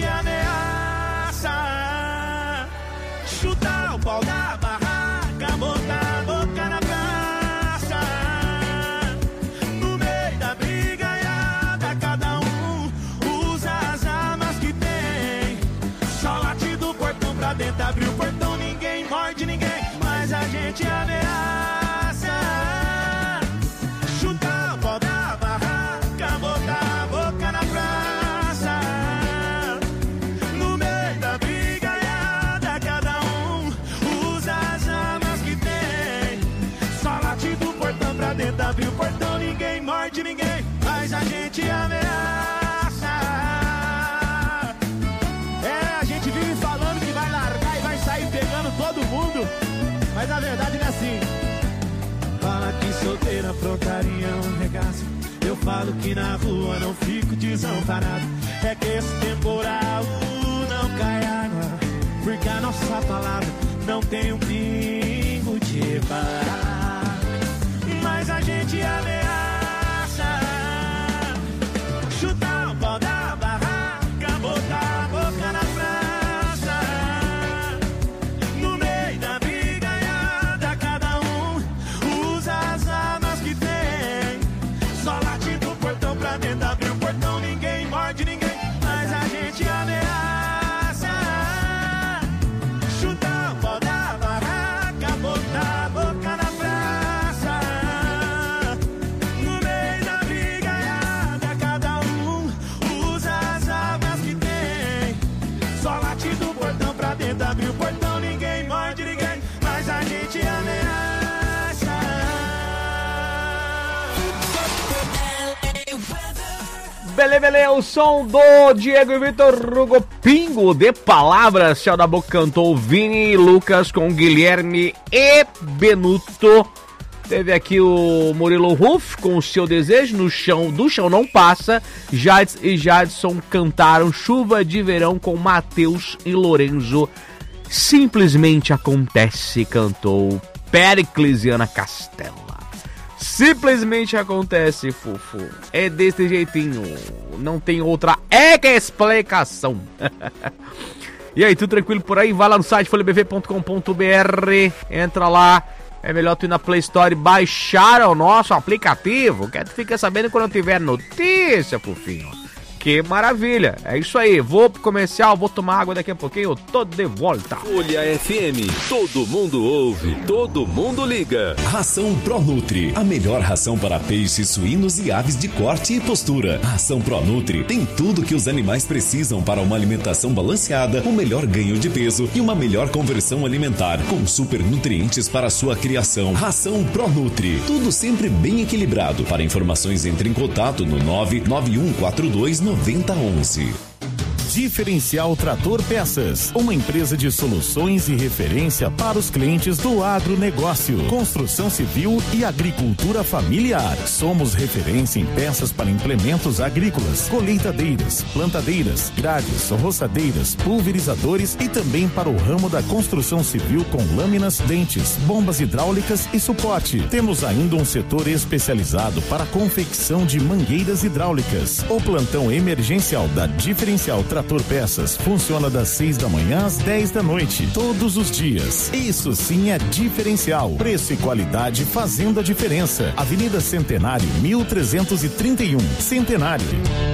Speaker 2: ameaça chutar o pau da barraca, botar a boca na praça. No meio da brigaiada, cada um usa as armas que tem. Só late do portão pra dentro, abre o portão, ninguém morde ninguém. Mas a gente ameaça chutar o pau da barraca, botar a boca na praça. No meio da brigaiada, cada um usa as armas que tem. Só late do portão pra dentro, abre o portão, ninguém morde ninguém. Mas a gente ameaça. É, a gente vive falando que vai largar e vai sair pegando todo mundo, mas a verdade não é assim. Fala que solteira aprontaria um regaço. Eu falo que na rua não fico desamparado. É que esse temporal não cai água, porque a nossa palavra não tem um pingo de parar. Mas a gente ameaça chutar o pau da barraca, botar a boca na praça. No meio da brigaiada, cada um usa as armas que tem. Só late do portão pra dentro, abre o portão, ninguém morde ninguém. Mas a gente ameaça chutar o pau da barraca, botar a boca na praça. No meio da brigaiada, cada um usa as armas que tem. Só late do portão pra dentro, abre o portão, ninguém morde ninguém. Mas a gente ameaça.
Speaker 18: Bele, o som do Diego Vitor Hugo Pingo de palavras. Céu da Boca cantou Vini e Lucas com Guilherme e Benuto. Teve aqui o Murilo Ruff com o Seu Desejo, No Chão, Do Chão Não Passa. Jades e Jadson cantaram Chuva de Verão com Matheus e Lorenzo. Simplesmente Acontece, cantou Pericles e Ana Castela. Simplesmente acontece, Fufu. É desse jeitinho. Não tem outra explicação. E aí, tudo tranquilo por aí? Vai lá no site folhabv.com.br. Entra lá. É melhor tu ir na Play Store e baixar o nosso aplicativo, que tu fica sabendo quando tiver notícia, Fufinho. Que maravilha. É isso aí. Vou pro comercial, vou tomar água daqui a pouquinho. Eu tô de volta.
Speaker 3: Folha FM. Todo mundo ouve, todo mundo liga.
Speaker 21: Ração ProNutri. A melhor ração para peixes, suínos e aves de corte e postura. A ração ProNutri tem tudo que os animais precisam para uma alimentação balanceada, um melhor ganho de peso e uma melhor conversão alimentar, com super nutrientes para a sua criação. Ração ProNutri. Tudo sempre bem equilibrado. Para informações, entre em contato no 991429011.
Speaker 22: Diferencial Trator Peças, uma empresa de soluções e referência para os clientes do agronegócio, construção civil e agricultura familiar. Somos referência em peças para implementos agrícolas, colheitadeiras, plantadeiras, grades, roçadeiras, pulverizadores e também para o ramo da construção civil com lâminas, dentes, bombas hidráulicas e suporte. Temos ainda um setor especializado para a confecção de mangueiras hidráulicas. O plantão emergencial da Diferencial Trator Peças funciona das 6 da manhã às 10 da noite, todos os dias. Isso sim é diferencial. Preço e qualidade fazendo a diferença. Avenida Centenário, 1331, Centenário.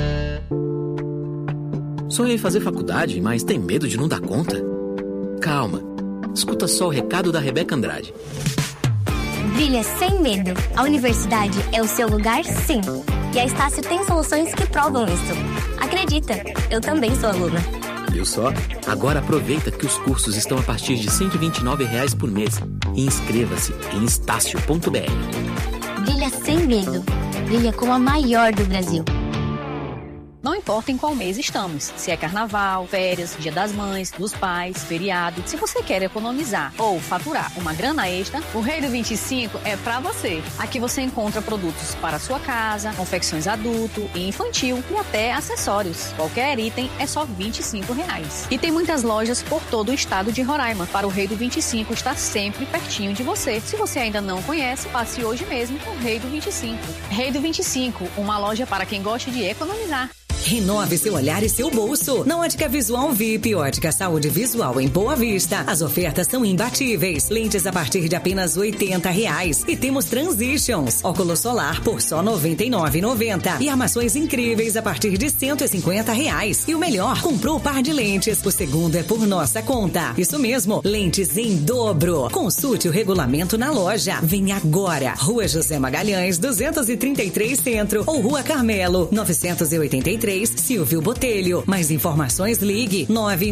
Speaker 23: Sonhei em fazer faculdade, mas tem medo de não dar conta? Calma. Escuta só o recado da Rebeca Andrade.
Speaker 24: Brilha sem medo. A universidade é o seu lugar, sim. E a Estácio tem soluções que provam isso. Acredita, eu também sou aluna.
Speaker 23: Viu só? Agora aproveita que os cursos estão a partir de R$ 129,00 por mês e inscreva-se em estácio.br.
Speaker 24: Brilha sem medo. Brilha como a maior do Brasil.
Speaker 7: Não importa em qual mês estamos, se é carnaval, férias, dia das mães, dos pais, feriado. Se você quer economizar ou faturar uma grana extra, o Rei do 25 é pra você. Aqui você encontra produtos para a sua casa, confecções adulto e infantil e até acessórios. Qualquer item é só R$ 25,00. E tem muitas lojas por todo o estado de Roraima, para o Rei do 25 estar sempre pertinho de você. Se você ainda não conhece, passe hoje mesmo no Rei do 25. Rei do 25, uma loja para quem gosta de economizar.
Speaker 4: Renove seu olhar e seu bolso. Na Ótica Visual VIP, Ótica Saúde Visual em Boa Vista. As ofertas são imbatíveis. Lentes a partir de apenas R$ 80,00. E temos Transitions. Óculos solar por só R$ 99,90. E armações incríveis a partir de R$ 150,00. E o melhor, comprou o par de lentes. O segundo é por nossa conta. Isso mesmo, lentes em dobro. Consulte o regulamento na loja. Vem agora. Rua José Magalhães, 233 Centro. Ou Rua Carmelo, 983. Silvio Botelho. Mais informações, ligue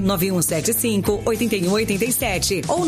Speaker 4: 99175-8187 ou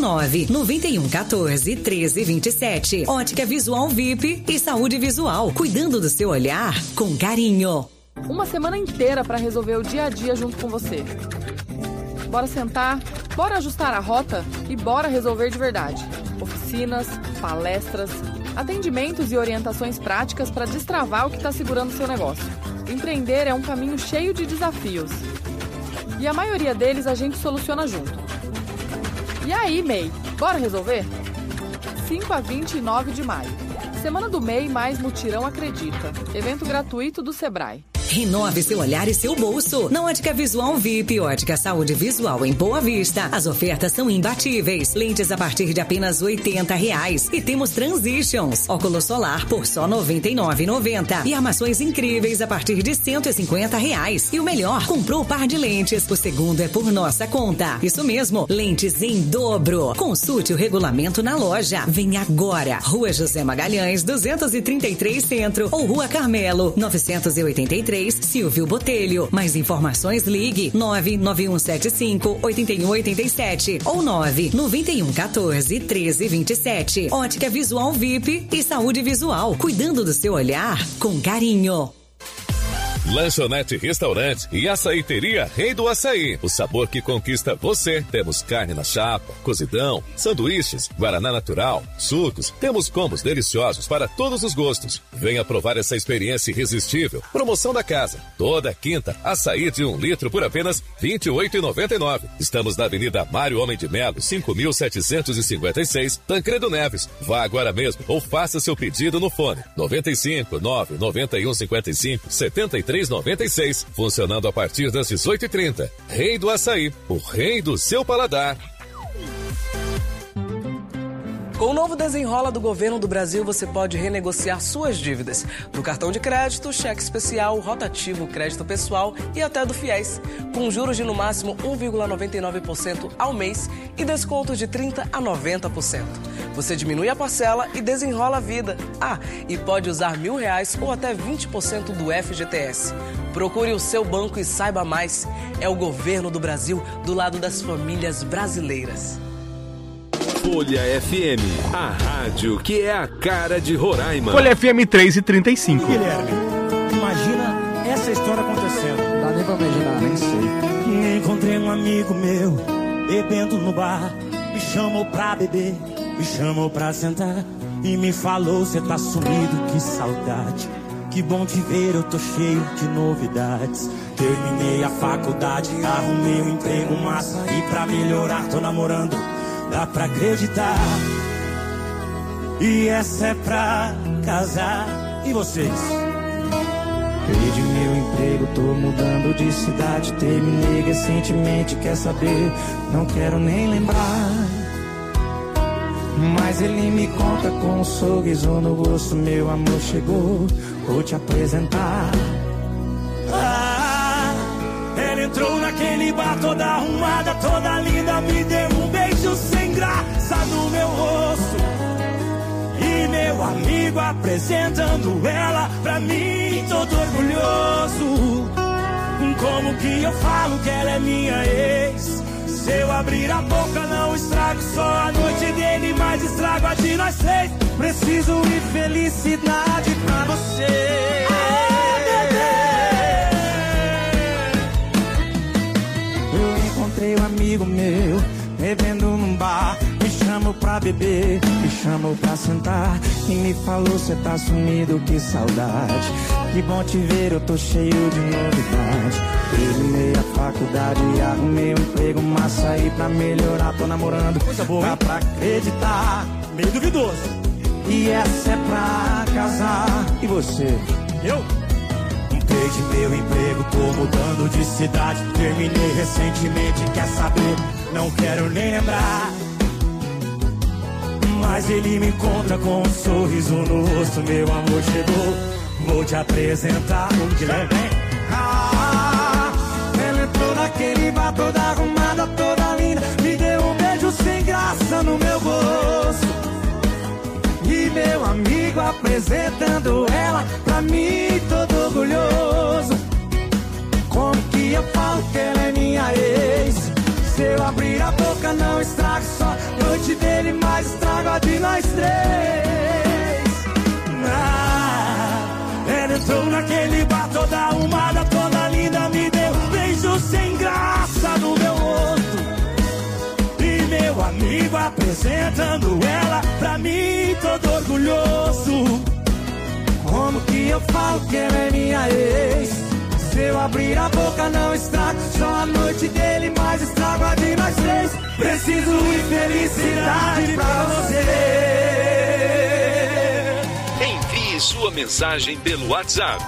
Speaker 4: 99114-1327. Ótica Visual VIP e Saúde Visual, cuidando do seu olhar com carinho.
Speaker 8: Uma semana inteira para resolver o dia a dia junto com você. Bora sentar, bora ajustar a rota e bora resolver de verdade. Oficinas, palestras, atendimentos e orientações práticas para destravar o que está segurando seu negócio. Empreender é um caminho cheio de desafios. E a maioria deles a gente soluciona junto. E aí, MEI, bora resolver? 5 a 29 de maio. Semana do MEI mais Mutirão Acredita. Evento gratuito do Sebrae.
Speaker 4: Renove seu olhar e seu bolso. Na Ótica Visual VIP, Ótica Saúde Visual em Boa Vista. As ofertas são imbatíveis. Lentes a partir de apenas R$ 80,00. E temos Transitions. Óculos solar por só R$ 99,90. E armações incríveis a partir de R$ 150,00. E o melhor, comprou o par de lentes. O segundo é por nossa conta. Isso mesmo, lentes em dobro. Consulte o regulamento na loja. Vem agora. Rua José Magalhães, 233 Centro. Ou Rua Carmelo, 983. Silvio Botelho. Mais informações, ligue 99175-8187 ou 99114-1327. Ótica Visual VIP e Saúde Visual, cuidando do seu olhar com carinho.
Speaker 3: Lanchonete Restaurante e Açaiteria Rei do Açaí. O sabor que conquista você. Temos carne na chapa, cozidão, sanduíches, guaraná natural, sucos. Temos combos deliciosos para todos os gostos. Venha provar essa experiência irresistível. Promoção da casa. Toda quinta, açaí de 1 litro por apenas R$ 28,99. Estamos na Avenida Mário Homem de Melo, 5.756, Tancredo Neves. Vá agora mesmo ou faça seu pedido no fone 95 991 55 73 3,96, funcionando a partir das 18h30. Rei do Açaí, o rei do seu paladar.
Speaker 10: Com o novo Desenrola do Governo do Brasil, você pode renegociar suas dívidas do cartão de crédito, cheque especial, rotativo, crédito pessoal e até do FIES, com juros de no máximo 1,99% ao mês e descontos de 30% a 90%. Você diminui a parcela e desenrola a vida. Ah, e pode usar R$1.000 ou até 20% do FGTS. Procure o seu banco e saiba mais. É o Governo do Brasil do lado das famílias brasileiras.
Speaker 3: Folha FM, a rádio que é a cara de Roraima.
Speaker 18: Folha FM 3h35.
Speaker 2: Guilherme, imagina essa história acontecendo. Não dá nem pra imaginar, nem sei. Encontrei um amigo meu, bebendo no bar. Me chamou pra beber, me chamou pra sentar. E me falou, cê tá sumido, que saudade. Que bom te ver, eu tô cheio de novidades. Terminei a faculdade, arrumei um emprego massa. E pra melhorar, tô namorando. Dá pra acreditar. E essa é pra casar. E vocês? Perdi meu emprego, tô mudando de cidade. Terminei recentemente, quer saber? Não quero nem lembrar. Mas ele me conta com um sorriso no rosto. Meu amor chegou, vou te apresentar. Ela entrou naquele bar toda arrumada, toda linda. Me deu um beijo sem graça no meu rosto. E meu amigo apresentando ela pra mim, todo orgulhoso. Como que eu falo que ela é minha ex? Se eu abrir a boca não estrago só a noite dele, mas estrago a de nós três. Preciso de felicidade pra você. Eu encontrei um amigo meu bebendo num bar. Me chamou pra beber, me chamou pra sentar e me falou: cê tá sumido, que saudade. Que bom te ver, eu tô cheio de novidade. Terminei a faculdade e arrumei um emprego massa aí pra melhorar. Tô namorando, coisa boa, dá pra acreditar. Meio duvidoso. E essa é pra casar. E você? Eu? Perdi meu emprego, tô mudando de cidade. Terminei recentemente, quer saber? Não quero nem lembrar. Mas ele me encontra com um sorriso no rosto. Meu amor chegou, vou te apresentar o Guilherme. Ela entrou naquele bar toda arrumada, toda linda. Me deu um beijo sem graça no meu rosto. E meu amigo apresentando ela pra mim, todo orgulhoso. Como que eu falo que ela é minha ex? Se eu abrir a boca não estrago só a noite dele, mas estrago a de nós três. Ela entrou naquele bar toda arrumada, toda linda. Me deu um beijo sem graça no meu rosto. E meu amigo apresentando ela pra mim, todo orgulhoso. Como que eu falo que ela é minha ex? Se eu abrir a boca não estrago só a noite dele, mas estrago a de nós três. Preciso de felicidade pra você.
Speaker 3: Envie sua mensagem pelo WhatsApp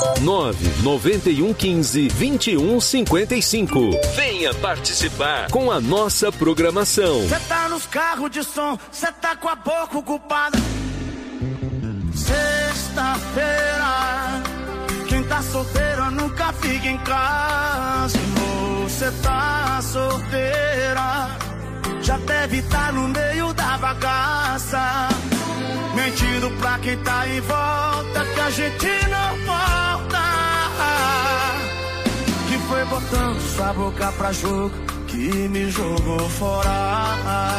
Speaker 3: 99115-2155. Venha participar com a nossa programação.
Speaker 2: Cê tá nos carros de som, cê tá com a boca ocupada. Sexta-feira, quem tá solteiro nunca fica em casa. E você tá solteira, já deve estar no meio da bagaça, mentindo pra quem tá em volta que a gente não volta. Que foi botando sua boca pra jogo que me jogou fora.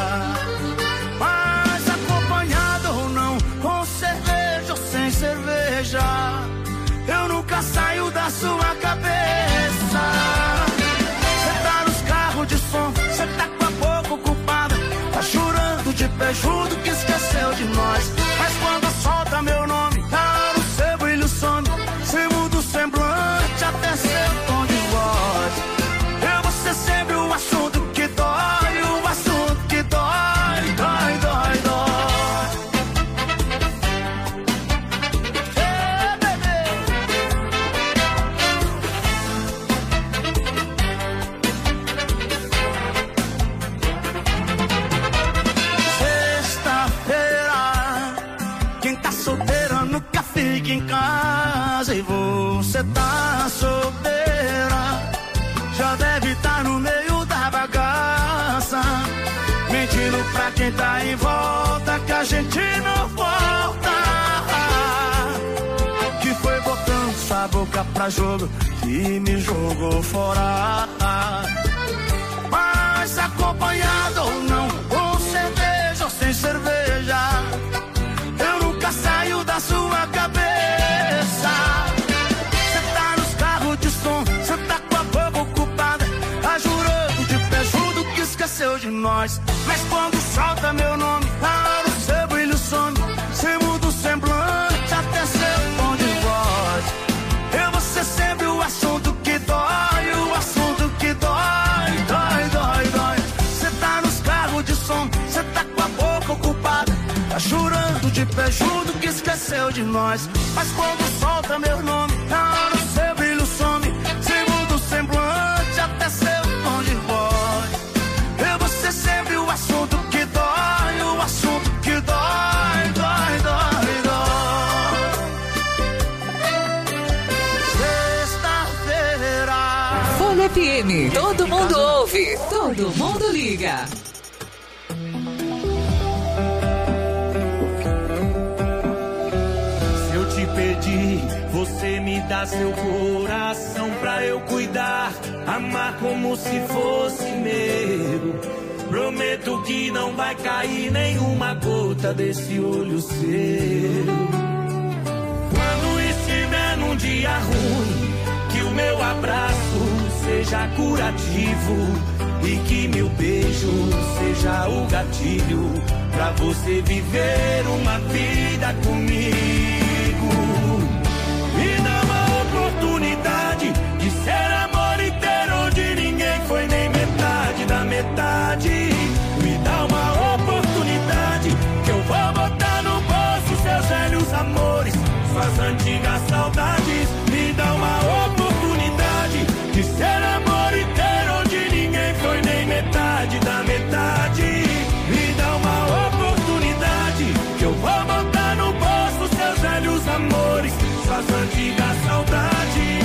Speaker 2: Mas acompanhado ou não, com cerveja ou sem cerveja, eu nunca saio da sua cabeça. Cê tá nos carros de som, cê tá com a boca ocupada, tá chorando de pejudo que esqueceu de nós. Mas quando solta meu nome, tá no seu brilho some. Cê muda o semblante, até seu tom de voz. Eu vou ser sempre o assunto que dói, o assunto que dói, dói, dói, dói. Fica em casa e você tá solteira, já deve estar no meio da bagaça, mentindo pra quem tá em volta que a gente não volta. Que foi botando sua boca pra jogo que me jogou fora. Mas acompanhado ou não, com cerveja ou sem cerveja, eu nunca saio da sua cabeça. Cê tá nos carros de som, cê tá com a boca ocupada, tá jurando de pejudo que esqueceu de nós. Mas quando solta meu nome, tá no seu brilho some. Cê muda o semblante, até seu tom de voz. Eu vou ser sempre o assunto que dói, o assunto que dói, dói, dói, dói. Cê tá nos carros de som, cê tá com a boca ocupada, tá chorando de pejudo que esqueceu de nós. Mas quando solta meu nome, tá no seu brilho some. Cê muda o semblante, até seu tom de voz. Eu vou ser sempre o assunto que dói, o assunto que dói, dói, dói, dói. Sexta-feira,
Speaker 4: Folha FM, todo mundo ouve, todo mundo liga.
Speaker 2: te pedi, você me dá seu coração pra eu cuidar, amar como se fosse meu. Prometo que não vai cair nenhuma gota desse olho seu. Quando estiver num dia ruim, que o meu abraço seja curativo e que meu beijo seja o gatilho pra você viver uma vida comigo. Me dá uma oportunidade de ser amor inteiro onde ninguém foi nem metade da metade. Me dá uma oportunidade que eu vou botar no bolso seus velhos amores, suas antigas saudades. Me dá uma oportunidade de ser amor inteiro onde ninguém foi nem metade da metade. Me dá uma oportunidade que eu vou botar no bolso seus velhos amores, suas antigas saudades.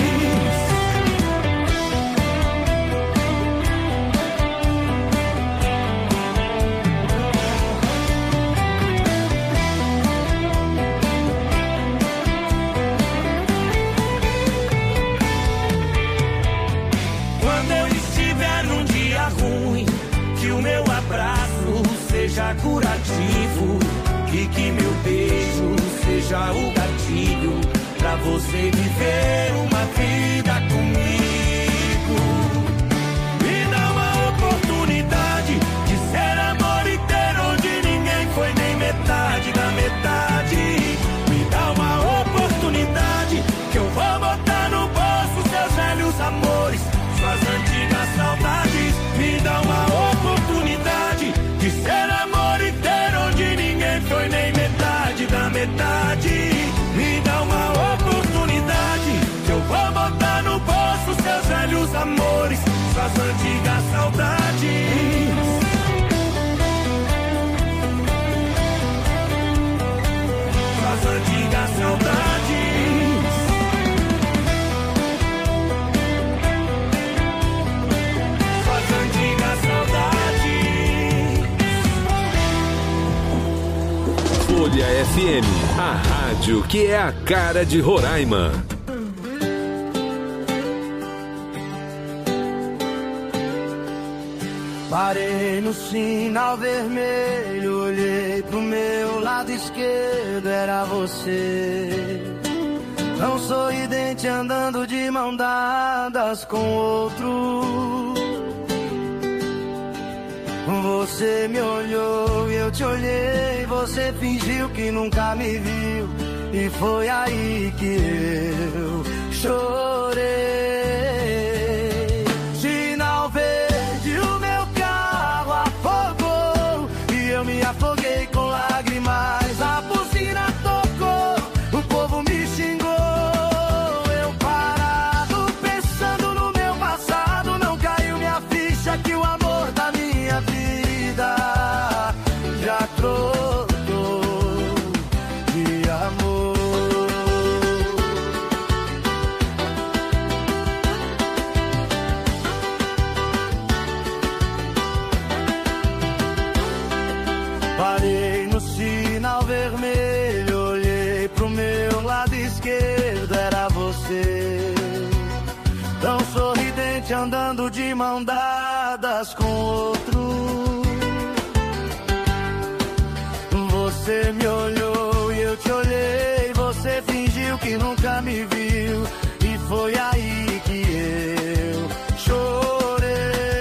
Speaker 2: Seja curativo e que meu beijo seja o gatilho pra você viver uma vida comigo. Me dá uma oportunidade de ser amor inteiro onde ninguém foi nem metade da metade. Me dá uma oportunidade que eu vou botar no bolso seus velhos amores, suas antigas saudades. Me dá uma oportunidade de ser amor inteiro onde ninguém foi nem metade da metade. Me dá uma oportunidade que eu vou botar no bolso seus velhos amores, suas antigas saudades. Suas antigas saudades.
Speaker 11: Folha FM, a rádio que é a cara de Roraima.
Speaker 6: Parei no sinal vermelho, olhei pro meu lado esquerdo, era você. Tão sorridente andando de mão dadas com outro. Você me olhou e eu te olhei, você fingiu que nunca me viu, e foi aí que eu chorei. Sinal verde, o meu carro afogou, e eu me afoguei com lágrimas, a buzina tocou, o povo me xingou. Eu parado, pensando no meu passado, não caiu minha ficha que o amor da minha vida já trocou de amor. Parei no sinal vermelho, olhei pro meu lado esquerdo, era você. Tão sorridente andando de mão dadas com outro. Você me olhou e eu te olhei, você fingiu que nunca me viu, e foi aí que eu chorei.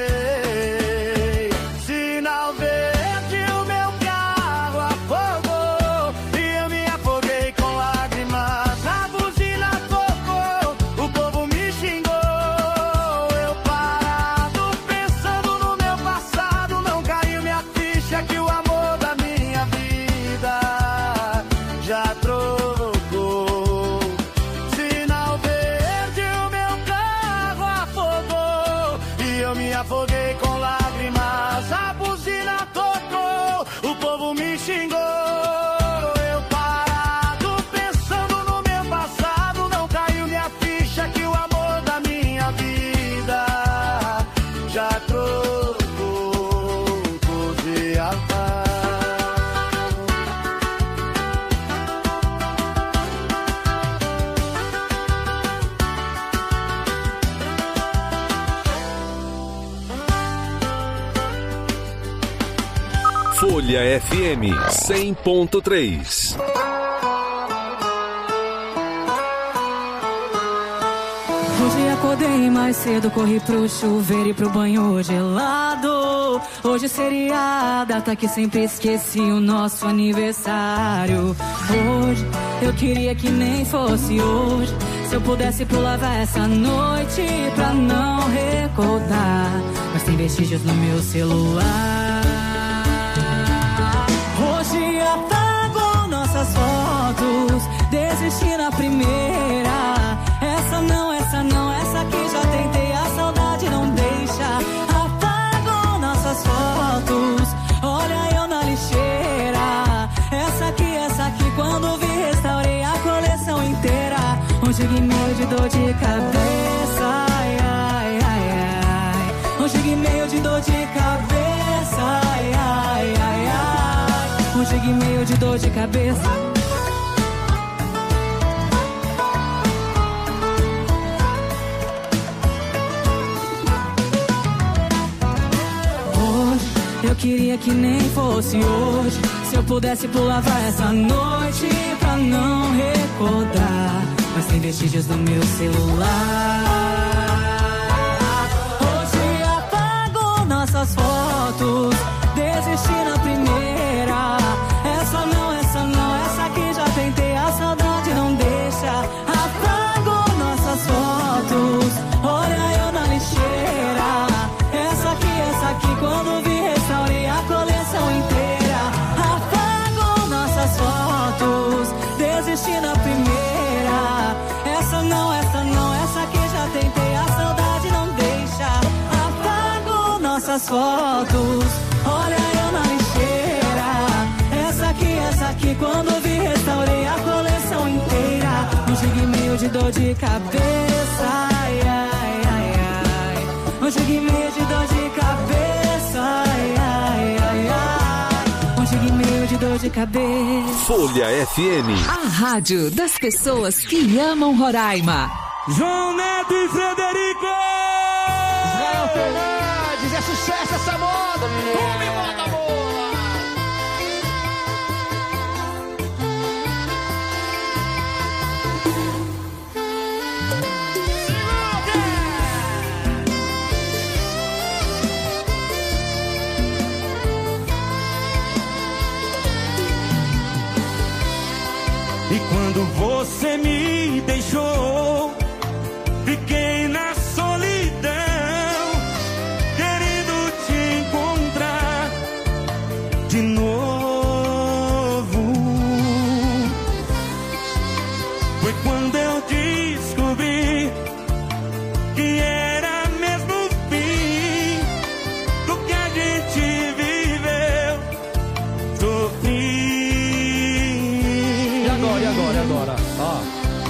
Speaker 6: Sinal verde, o meu carro afogou, e eu me afoguei com lágrimas, a buzina tocou, o povo me xingou. Eu parado, pensando no meu passado, não caiu minha ficha que o amor da minha vida já trocou. Sinal verde, o meu carro
Speaker 11: Folha FM 100.3.
Speaker 5: Hoje acordei mais cedo, corri pro chuveiro e pro banho gelado. Hoje seria a data que sempre esqueci, o nosso aniversário. Hoje eu queria que nem fosse hoje. Se eu pudesse pulava essa noite pra não recordar, mas tem vestígios no meu celular. Hoje apago nossas fotos, desisti na primeira. Essa não, essa que já tentei, a saudade não deixa. Apago nossas fotos, olha eu na lixeira. Essa aqui, quando vi restaurei a coleção inteira. Um gig-e-mail de dor de cabeça, ai, ai, ai, ai. Um gig-e-mail de dor de cabeça, ai, ai, ai, ai. Um gig-e-mail de dor de cabeça. Eu queria que nem fosse hoje. Se eu pudesse pulava essa noite pra não recordar, mas tem vestígios no meu celular. Hoje apago nossas fotos, desisti na primeira. Essa não, essa que já tentei, a saudade não deixa. Apago nossas fotos, olha eu na lixeira. Essa aqui, quando vi restaurei a coleção inteira. Apago nossas fotos, desisti na primeira. Essa não, essa que já tentei, a saudade não deixa. Apago nossas fotos, olha eu na lixeira. Essa aqui, quando vi restaurei a coleção inteira. Um gig-e-mail de dor de cabeça, ai, ai, ai, ai. Um gig-e-mail de dor de cabeça, ai, ai, ai, ai. Um gig-e-mail de dor de cabeça.
Speaker 11: Folha FM.
Speaker 4: A rádio das pessoas que amam Roraima.
Speaker 2: João Neto e Frederico!
Speaker 19: Israel Fernandes, é sucesso essa moda! Come moda boa!
Speaker 2: E quando você me deixou, fiquei na solidão, querendo te encontrar de novo. Foi quando eu descobri